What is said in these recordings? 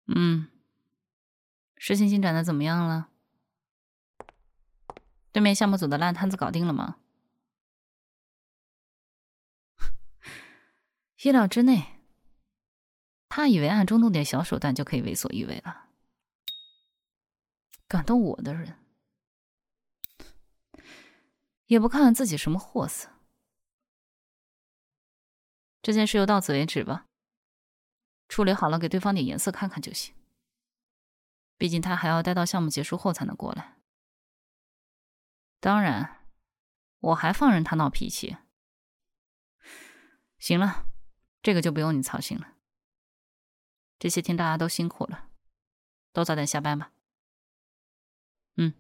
嗯，事情进展的怎么样了？对面项目组的烂摊子搞定了吗？意料之内。他以为暗中弄点小手段就可以为所欲为了。感动我的人，也不看看自己什么货色。这件事就到此为止吧，处理好了给对方点颜色看看就行。毕竟他还要待到项目结束后才能过来。当然，我还放任他闹脾气。行了，这个就不用你操心了。这些天大家都辛苦了，都早点下班吧。嗯。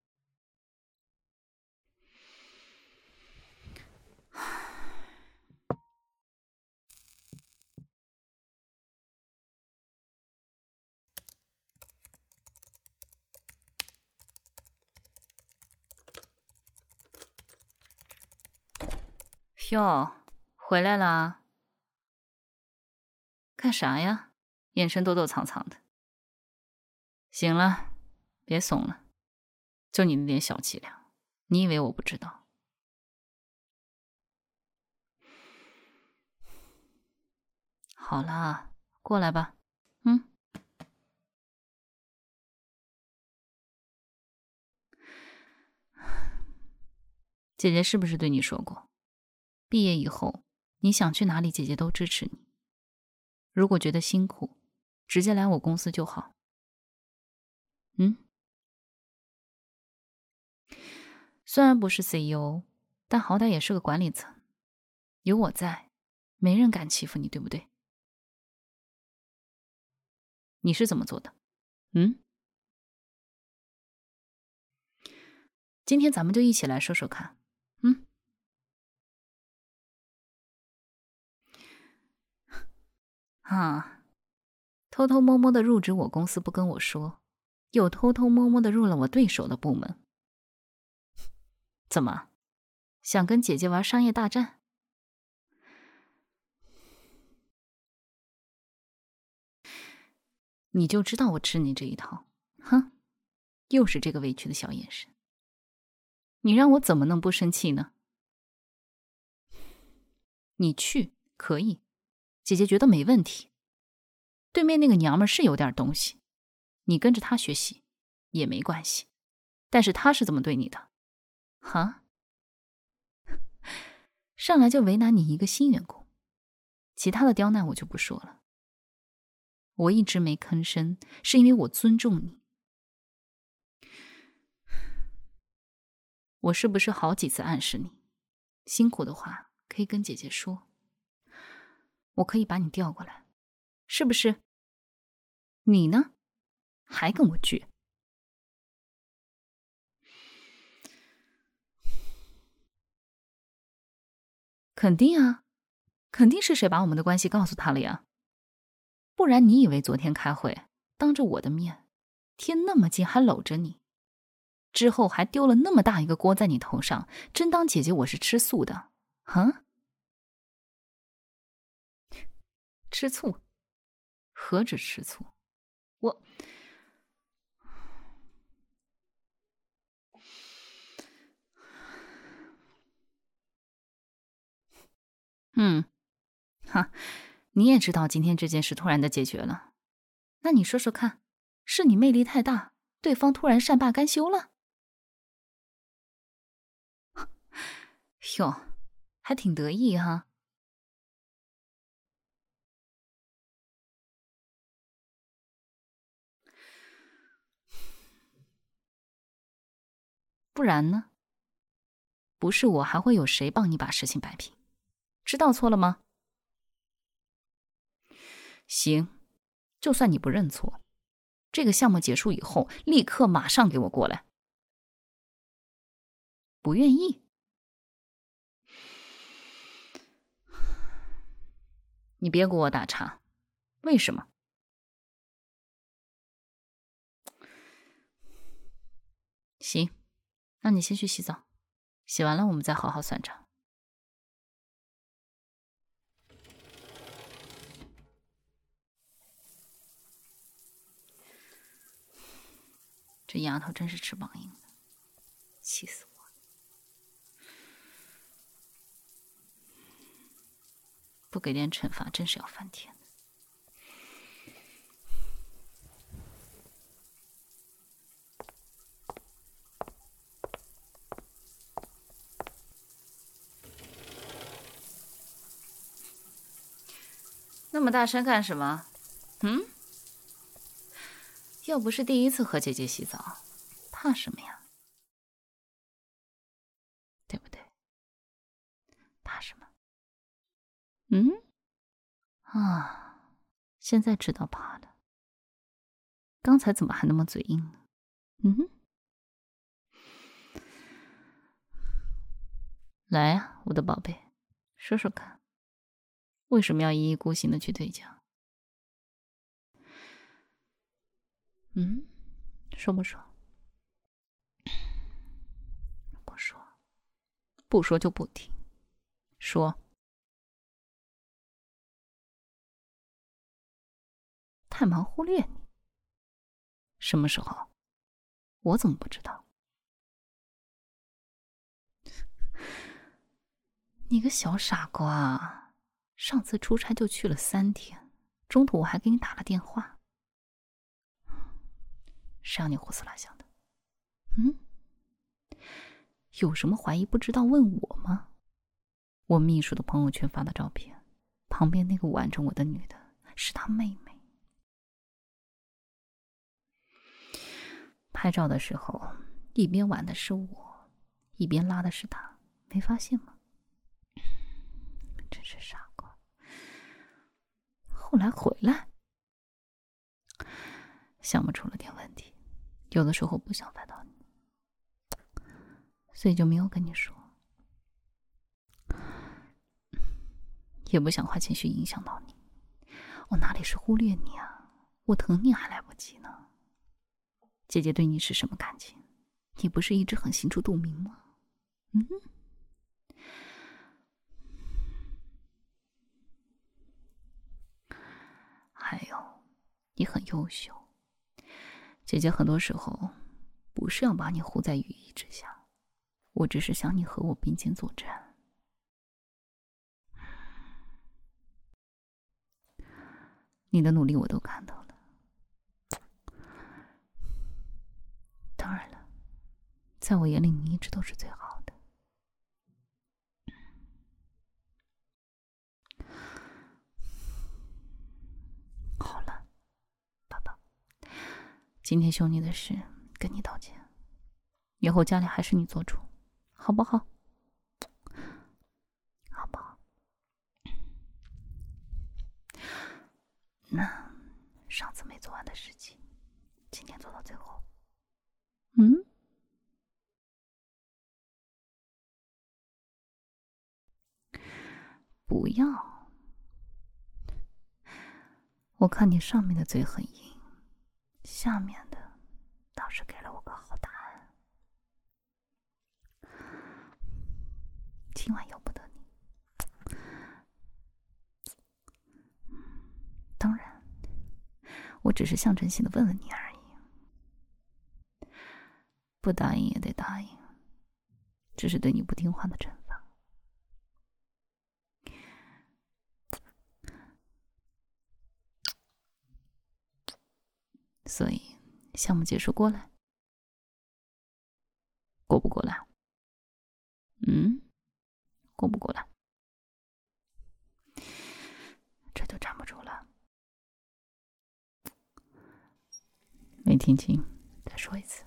哟，回来啦？干啥呀？眼神躲躲藏藏的。行了，别怂了，就你那点小伎俩，你以为我不知道？好啦，过来吧。嗯。姐姐是不是对你说过，毕业以后你想去哪里，姐姐都支持你。如果觉得辛苦，直接来我公司就好。嗯。虽然不是 CEO，但好歹也是个管理层，有我在，没人敢欺负你，对不对？你是怎么做的？嗯。今天咱们就一起来说说看。嗯。啊，偷偷摸摸的入职我公司不跟我说，又偷偷摸摸的入了我对手的部门。怎么，想跟姐姐玩商业大战？你就知道我吃你这一套。哼，又是这个委屈的小眼神，你让我怎么能不生气呢？你去可以，姐姐觉得没问题。对面那个娘们是有点东西，你跟着她学习也没关系。但是她是怎么对你的？哈？上来就为难你一个新员工，其他的刁难我就不说了。我一直没吭声，是因为我尊重你。我是不是好几次暗示你，辛苦的话可以跟姐姐说，我可以把你调过来，是不是？你呢，还跟我倔？肯定啊，肯定是谁把我们的关系告诉他了呀？不然你以为昨天开会，当着我的面，贴那么近还搂着你，之后还丢了那么大一个锅在你头上，真当姐姐我是吃素的？啊？吃醋？何止吃醋？我……哈，你也知道今天这件事突然的解决了，那你说说看，是你魅力太大，对方突然善罢甘休了？哟，还挺得意哈。不然呢？不是我，还会有谁帮你把事情摆平？知道错了吗？行，就算你不认错，这个项目结束以后，立刻马上给我过来。不愿意？你别给我打岔，为什么？行，那你先去洗澡，洗完了我们再好好算账。 这丫头真是翅膀硬的，气死我了！不给点惩罚，真是要翻天的。那么大声干什么？又不是第一次和姐姐洗澡，怕什么呀？对不对？怕什么？现在知道怕了。刚才怎么还那么嘴硬呢？来啊，我的宝贝，说说看，为什么要一意孤行的去对讲？说不说？不说，不说就不听。说。太忙忽略你？什么时候？我怎么不知道？你个小傻瓜，上次出差就去了3天，中途我还给你打了电话。谁让你胡思乱想的？有什么怀疑不知道问我吗？我秘书的朋友圈发的照片，旁边那个挽着我的女的是她妹妹。拍照的时候，一边挽的是我，一边拉的是她，没发现吗？真是傻瓜。后来回来，项目出了点问题，有的时候不想烦到你，所以就没有跟你说，也不想花情绪影响到你。我哪里是忽略你啊，我疼你还来不及呢。姐姐对你是什么感情？你不是一直很心知肚明吗？还有，你很优秀。姐姐很多时候不是要把你护在羽翼之下，我只是想你和我并肩作战。你的努力我都看到了。当然了，在我眼里你一直都是最好的。好了，爸爸，今天兄弟的事跟你道歉，以后家里还是你做主，好不好？好不好？那上次没做完的事情，今天做到最后。不要，我看你上面的嘴很硬，下面的倒是给了我个好答案。今晚由不得你。当然，我只是象征性的问问你而已。不答应也得答应，这是对你不听话的惩罚。所以，项目结束过来，过不过来？过不过来？这就站不住了。没听清，再说一次。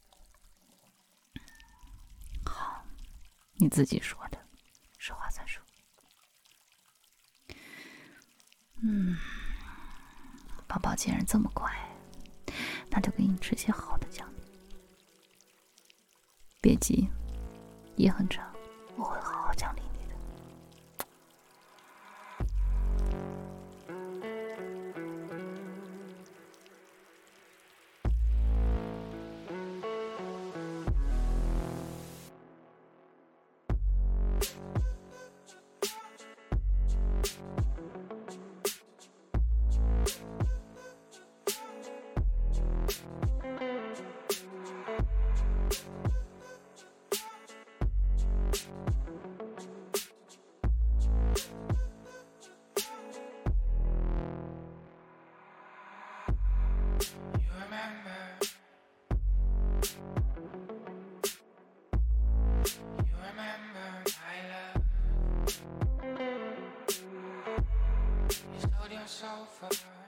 好，你自己说的，说话算数。宝宝既然这么乖，那就给你吃些好的奖励。别急，夜很长，我会好好奖励你的。 sofa.